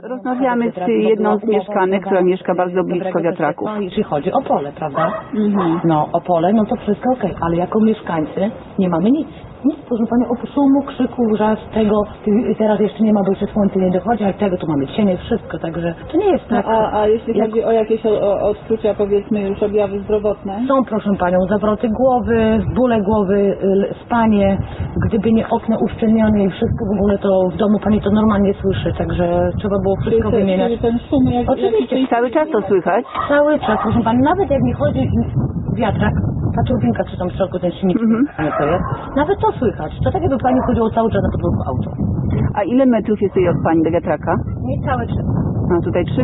Rozmawiamy z jedną z mieszkanek, która mieszka bardzo blisko wiatraków. Jeśli chodzi o pole, prawda? No, o pole, no to wszystko okej, ale jako mieszkańcy nie mamy nic. Nic, proszę Pani, oprócz szumu, krzyku, wrzask, tego, teraz jeszcze nie ma, bo jeszcze słońce nie dochodzi, ale tego tu mamy cienie, wszystko, także to nie jest tak. A jeśli chodzi o jakieś odczucia, powiedzmy już objawy zdrowotne? Są, proszę Panią, zawroty głowy, bóle głowy, spanie, gdyby nie okno uszczelnione i wszystko w ogóle, to w domu Pani to normalnie słyszy, także trzeba było wszystko wymieniać. Czyli ten szum, Oczywiście, Cały czas to słychać? cały czas, proszę Pani, nawet jak mi chodzi wiatrak, ta turbinka, czy tam w środku ten silnik, to jest, nawet to słychać. To tak jakby Pani chodziło cały czas na podwórku auto. A ile metrów jest tutaj od Pani do wiatraka? Nie całe 300. A tutaj 300.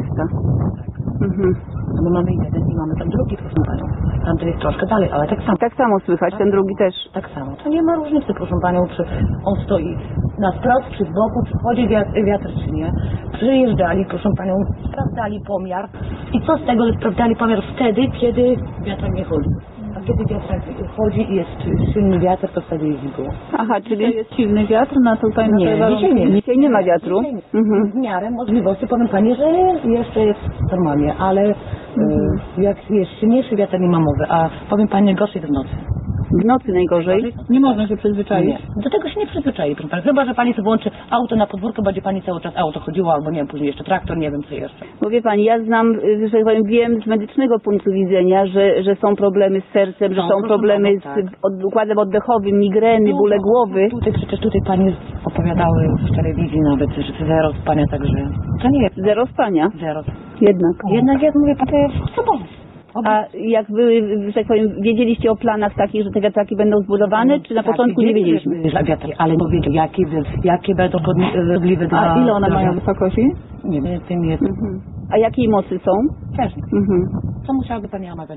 My mamy jeden i mamy ten drugi, proszę Panią. Tam to jest troszkę dalej, ale tak samo. Tak samo słychać, ten drugi też. Tak samo. To nie ma różnicy, proszę Panią, czy on stoi na wprost, czy z boku, czy chodzi wiatr, czy nie. Przyjeżdżali, proszę Panią, sprawdzali pomiar. I co z tego, że sprawdzali pomiar wtedy, kiedy wiatr nie chodzi. A kiedy wiatr chodzi i jest silny wiatr, to wtedy jest było. Aha, Czyli czyli jest silny wiatr na tutaj na tej dzisiaj nie. dzisiaj nie ma wiatru? W miarę możliwości powiem Pani, że jeszcze jest normalnie, ale jak jest silniejszy wiatr, nie ma mowy, a powiem Pani, gorzej w nocy. W nocy najgorzej? Nie można się przyzwyczaić. Nie. Do tego się nie przyzwyczai, proszę Pani. Chyba że Pani sobie włączy auto na podwórko, będzie Pani cały czas auto chodziło, albo nie wiem, później jeszcze traktor, nie wiem co jeszcze. Bo wie Pani, ja znam, że tak powiem, wiem z medycznego punktu widzenia, że są problemy z sercem, że są problemy z układem oddechowym, migreny, bóle głowy. Tutaj Pani opowiadały w telewizji nawet, że zero spania, także to nie jest Zero spania. zero. Jednak. Jak mówię, to jest sobą. A jak wy, że tak powiem, wiedzieliście o planach takich, że te wiatraki będą zbudowane, czy na początku nie wiedzieliśmy? Wiatry, ale powiedział, jakie będą podliwe dla... A ile one mają wysokości? Nie wiem, tym jest... A jakiej mocy są? Też. Co musiałaby Pani omawiać?